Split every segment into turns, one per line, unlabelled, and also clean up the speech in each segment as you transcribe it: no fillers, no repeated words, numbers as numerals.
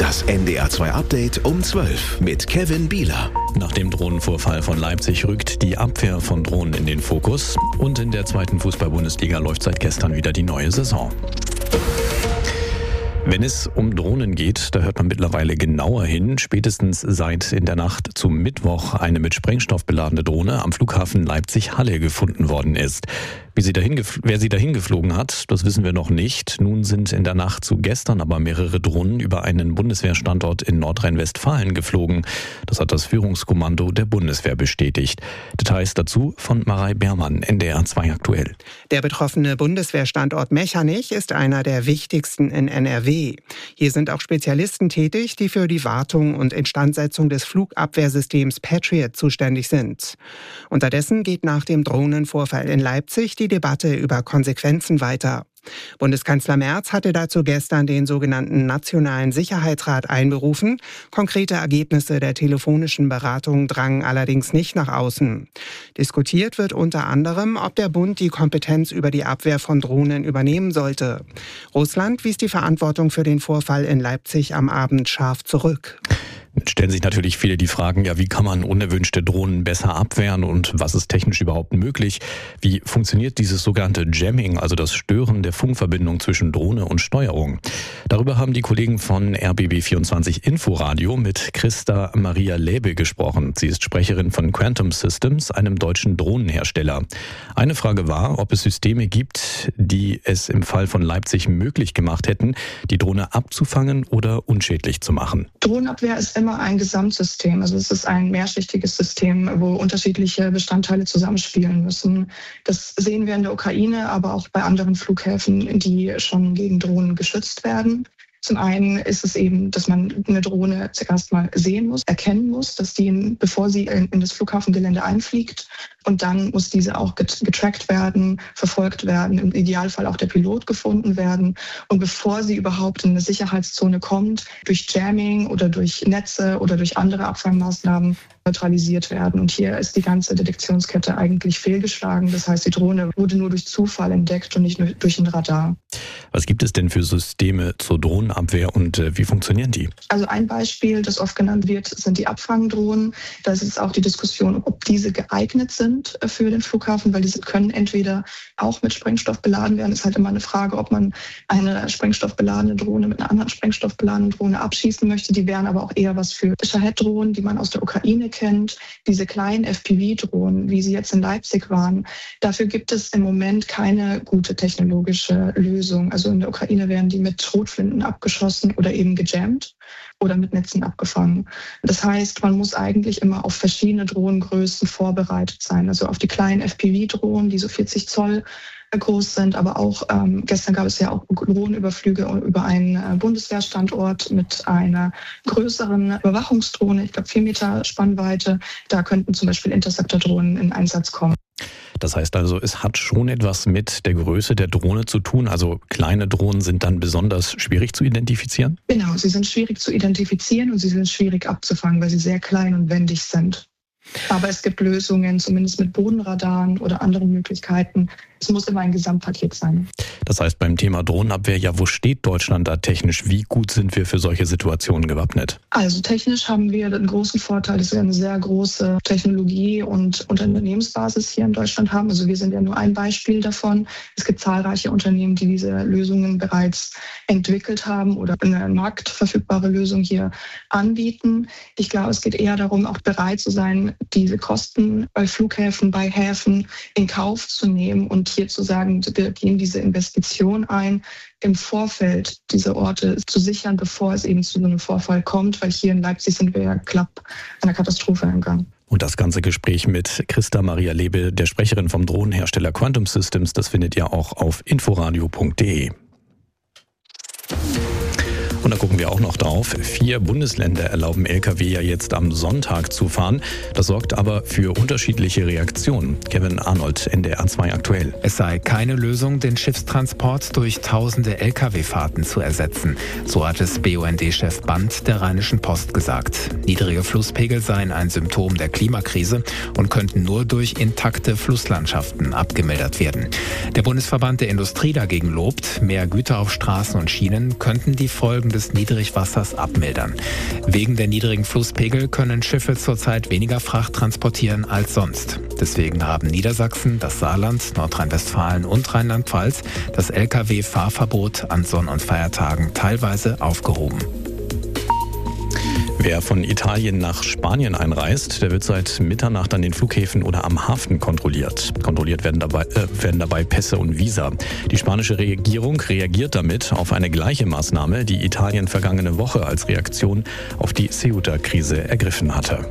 Das NDR2 Update um 12 mit Kevin Bieler.
Nach dem Drohnenvorfall von Leipzig rückt die Abwehr von Drohnen in den Fokus. Und in der zweiten Fußball-Bundesliga läuft seit gestern wieder die neue Saison. Wenn es um Drohnen geht, da hört man mittlerweile genauer hin. Spätestens seit in der Nacht zum Mittwoch eine mit Sprengstoff beladene Drohne am Flughafen Leipzig-Halle gefunden worden ist. Wer sie dahin geflogen hat, das wissen wir noch nicht. Nun sind in der Nacht zu gestern aber mehrere Drohnen über einen Bundeswehrstandort in Nordrhein-Westfalen geflogen. Das hat das Führungskommando der Bundeswehr bestätigt. Details dazu von Marei Beermann, NDR2 aktuell.
Der betroffene Bundeswehrstandort Mechernich ist einer der wichtigsten in NRW. Hier sind auch Spezialisten tätig, die für die Wartung und Instandsetzung des Flugabwehrsystems Patriot zuständig sind. Unterdessen geht nach dem Drohnenvorfall in Leipzig die Debatte über Konsequenzen weiter. Bundeskanzler Merz hatte dazu gestern den sogenannten Nationalen Sicherheitsrat einberufen. Konkrete Ergebnisse der telefonischen Beratung drangen allerdings nicht nach außen. Diskutiert wird unter anderem, ob der Bund die Kompetenz über die Abwehr von Drohnen übernehmen sollte. Russland wies die Verantwortung für den Vorfall in Leipzig am Abend scharf zurück.
Jetzt stellen sich natürlich viele die Fragen, wie kann man unerwünschte Drohnen besser abwehren und was ist technisch überhaupt möglich? Wie funktioniert dieses sogenannte Jamming, also das Stören der Funkverbindung zwischen Drohne und Steuerung? Darüber haben die Kollegen von RBB24 Inforadio mit Christa Maria Läbe gesprochen. Sie ist Sprecherin von Quantum Systems, einem deutschen Drohnenhersteller. Eine Frage war, ob es Systeme gibt, die es im Fall von Leipzig möglich gemacht hätten, die Drohne abzufangen oder unschädlich zu machen.
Drohnenabwehr ist immer ein Gesamtsystem. Also es ist ein mehrschichtiges System, wo unterschiedliche Bestandteile zusammenspielen müssen. Das sehen wir in der Ukraine, aber auch bei anderen Flughäfen, die schon gegen Drohnen geschützt werden. Zum einen ist es eben, dass man eine Drohne zuerst mal sehen muss, erkennen muss, dass die, bevor sie in das Flughafengelände einfliegt, und dann muss diese auch getrackt werden, verfolgt werden, im Idealfall auch der Pilot gefunden werden. Und bevor sie überhaupt in eine Sicherheitszone kommt, durch Jamming oder durch Netze oder durch andere Abfangmaßnahmen neutralisiert werden. Und hier ist die ganze Detektionskette eigentlich fehlgeschlagen. Das heißt, die Drohne wurde nur durch Zufall entdeckt und nicht nur durch ein Radar.
Was gibt es denn für Systeme zur Drohnenabwehr und wie funktionieren die?
Also ein Beispiel, das oft genannt wird, sind die Abfangdrohnen. Da ist jetzt auch die Diskussion, ob diese geeignet sind für den Flughafen, weil diese können entweder auch mit Sprengstoff beladen werden. Es ist halt immer eine Frage, ob man eine sprengstoffbeladene Drohne mit einer anderen sprengstoffbeladenen Drohne abschießen möchte. Die wären aber auch eher was für Shahed-Drohnen, die man aus der Ukraine kennt. Diese kleinen FPV-Drohnen, wie sie jetzt in Leipzig waren, dafür gibt es im Moment keine gute technologische Lösung. Also in der Ukraine werden die mit Schrotflinten abgeschossen oder eben gejammt oder mit Netzen abgefangen. Das heißt, man muss eigentlich immer auf verschiedene Drohnengrößen vorbereitet sein. Also auf die kleinen FPV-Drohnen, die so 40 Zoll groß sind, aber auch gestern gab es ja auch Drohnenüberflüge über einen Bundeswehrstandort mit einer größeren Überwachungsdrohne, ich glaube 4 Meter Spannweite. Da könnten zum Beispiel Interceptor-Drohnen in Einsatz kommen.
Das heißt also, es hat schon etwas mit der Größe der Drohne zu tun. Also kleine Drohnen sind dann besonders schwierig zu identifizieren?
Genau, sie sind schwierig zu identifizieren und sie sind schwierig abzufangen, weil sie sehr klein und wendig sind. Aber es gibt Lösungen, zumindest mit Bodenradaren oder anderen Möglichkeiten. Es muss immer ein Gesamtpaket sein.
Das heißt, beim Thema Drohnenabwehr, wo steht Deutschland da technisch? Wie gut sind wir für solche Situationen gewappnet?
Also technisch haben wir den großen Vorteil, dass wir eine sehr große Technologie- und Unternehmensbasis hier in Deutschland haben. Also wir sind ja nur ein Beispiel davon. Es gibt zahlreiche Unternehmen, die diese Lösungen bereits entwickelt haben oder eine marktverfügbare Lösung hier anbieten. Ich glaube, es geht eher darum, auch bereit zu sein, diese Kosten bei Flughäfen, bei Häfen in Kauf zu nehmen und hier zu sagen, wir gehen diese Investition ein, im Vorfeld diese Orte zu sichern, bevor es eben zu so einem Vorfall kommt, weil hier in Leipzig sind wir ja knapp einer Katastrophe entgangen.
Und das ganze Gespräch mit Christa Maria Läbe, der Sprecherin vom Drohnenhersteller Quantum Systems, das findet ihr auch auf inforadio.de. Und da gucken wir auch noch drauf. 4 Bundesländer erlauben Lkw ja jetzt am Sonntag zu fahren. Das sorgt aber für unterschiedliche Reaktionen. Kevin Arnold, NDR2 aktuell.
Es sei keine Lösung, den Schiffstransport durch tausende Lkw-Fahrten zu ersetzen. So hat es BUND-Chef Band der Rheinischen Post gesagt. Niedrige Flusspegel seien ein Symptom der Klimakrise und könnten nur durch intakte Flusslandschaften abgemildert werden. Der Bundesverband der Industrie dagegen lobt, mehr Güter auf Straßen und Schienen könnten die Folgen Folgen des Niedrigwassers abmildern. Wegen der niedrigen Flusspegel können Schiffe zurzeit weniger Fracht transportieren als sonst. Deswegen haben Niedersachsen, das Saarland, Nordrhein-Westfalen und Rheinland-Pfalz das Lkw-Fahrverbot an Sonn- und Feiertagen teilweise aufgehoben.
Wer von Italien nach Spanien einreist, der wird seit Mitternacht an den Flughäfen oder am Hafen kontrolliert. Kontrolliert werden dabei Pässe und Visa. Die spanische Regierung reagiert damit auf eine gleiche Maßnahme, die Italien vergangene Woche als Reaktion auf die Ceuta-Krise ergriffen hatte.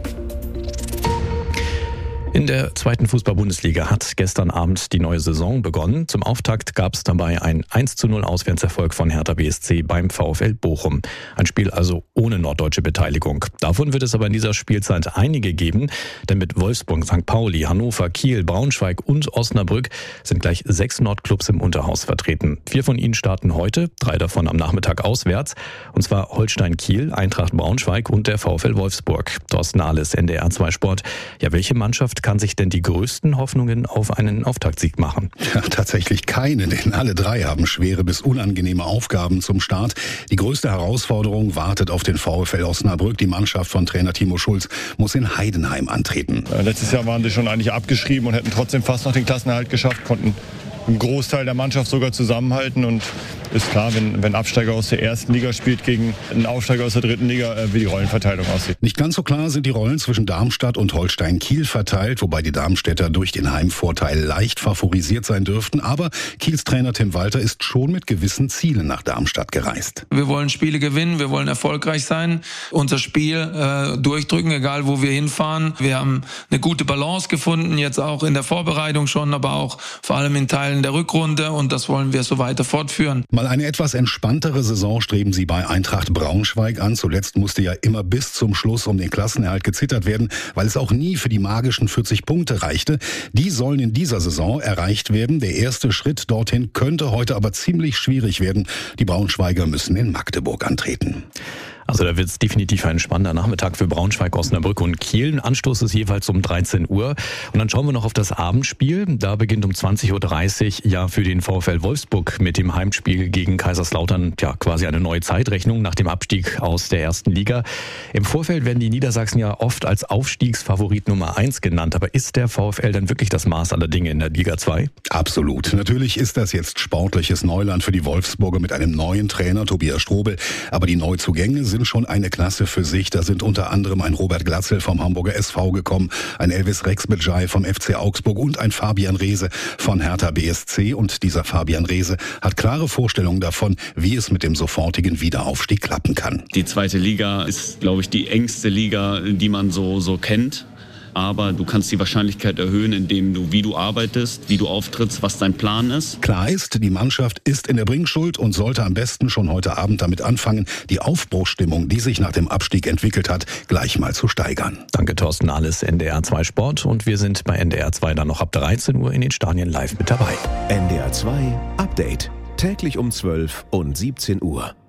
In der zweiten Fußball-Bundesliga hat gestern Abend die neue Saison begonnen. Zum Auftakt gab es dabei ein 1:0 Auswärtserfolg von Hertha BSC beim VfL Bochum. Ein Spiel also ohne norddeutsche Beteiligung. Davon wird es aber in dieser Spielzeit einige geben, denn mit Wolfsburg, St. Pauli, Hannover, Kiel, Braunschweig und Osnabrück sind gleich 6 Nordclubs im Unterhaus vertreten. 4 von ihnen starten heute, 3 davon am Nachmittag auswärts, und zwar Holstein Kiel, Eintracht Braunschweig und der VfL Wolfsburg. Thorsten Nahles, NDR 2 Sport. Ja, welche Mannschaft kann sich denn die größten Hoffnungen auf einen Auftaktsieg machen?
Ja, tatsächlich keine, denn alle 3 haben schwere bis unangenehme Aufgaben zum Start. Die größte Herausforderung wartet auf den VfL Osnabrück. Die Mannschaft von Trainer Timo Schulz muss in Heidenheim antreten.
Letztes Jahr waren sie schon eigentlich abgeschrieben und hätten trotzdem fast noch den Klassenerhalt geschafft, konnten einen Großteil der Mannschaft sogar zusammenhalten. Und ist klar, wenn Absteiger aus der ersten Liga spielt gegen einen Aufsteiger aus der dritten Liga, wie die Rollenverteilung aussieht.
Nicht ganz so klar sind die Rollen zwischen Darmstadt und Holstein Kiel verteilt, wobei die Darmstädter durch den Heimvorteil leicht favorisiert sein dürften. Aber Kiels Trainer Tim Walter ist schon mit gewissen Zielen nach Darmstadt gereist.
Wir wollen Spiele gewinnen, wir wollen erfolgreich sein, unser Spiel durchdrücken, egal wo wir hinfahren. Wir haben eine gute Balance gefunden, jetzt auch in der Vorbereitung schon, aber auch vor allem in Teilen der Rückrunde, und das wollen wir so weiter fortführen.
Mal eine etwas entspanntere Saison streben sie bei Eintracht Braunschweig an. Zuletzt musste ja immer bis zum Schluss um den Klassenerhalt gezittert werden, weil es auch nie für die magischen 40 Punkte reichte. Die sollen in dieser Saison erreicht werden. Der erste Schritt dorthin könnte heute aber ziemlich schwierig werden. Die Braunschweiger müssen in Magdeburg antreten.
Also da wird es definitiv ein spannender Nachmittag für Braunschweig, Osnabrück und Kiel. Anstoß ist jeweils um 13 Uhr. Und dann schauen wir noch auf das Abendspiel. Da beginnt um 20:30 Uhr ja für den VfL Wolfsburg mit dem Heimspiel gegen Kaiserslautern quasi eine neue Zeitrechnung nach dem Abstieg aus der ersten Liga. Im Vorfeld werden die Niedersachsen ja oft als Aufstiegsfavorit Nummer 1 genannt. Aber ist der VfL dann wirklich das Maß aller Dinge in der Liga 2?
Absolut. Natürlich ist das jetzt sportliches Neuland für die Wolfsburger mit einem neuen Trainer, Tobias Strobel. Aber die Neuzugänge sind schon eine Klasse für sich. Da sind unter anderem ein Robert Glatzel vom Hamburger SV gekommen, ein Elvis Rexbedjai vom FC Augsburg und ein Fabian Reese von Hertha BSC. Und dieser Fabian Reese hat klare Vorstellungen davon, wie es mit dem sofortigen Wiederaufstieg klappen kann.
Die zweite Liga ist, glaube ich, die engste Liga, die man so kennt. Aber du kannst die Wahrscheinlichkeit erhöhen, indem du, wie du arbeitest, wie du auftrittst, was dein Plan ist.
Klar ist, die Mannschaft ist in der Bringschuld und sollte am besten schon heute Abend damit anfangen, die Aufbruchsstimmung, die sich nach dem Abstieg entwickelt hat, gleich mal zu steigern.
Danke, Thorsten Nahles, NDR 2 Sport. Und wir sind bei NDR 2 dann noch ab 13 Uhr in den Stadien live mit dabei.
NDR 2 Update. Täglich um 12 und 17 Uhr.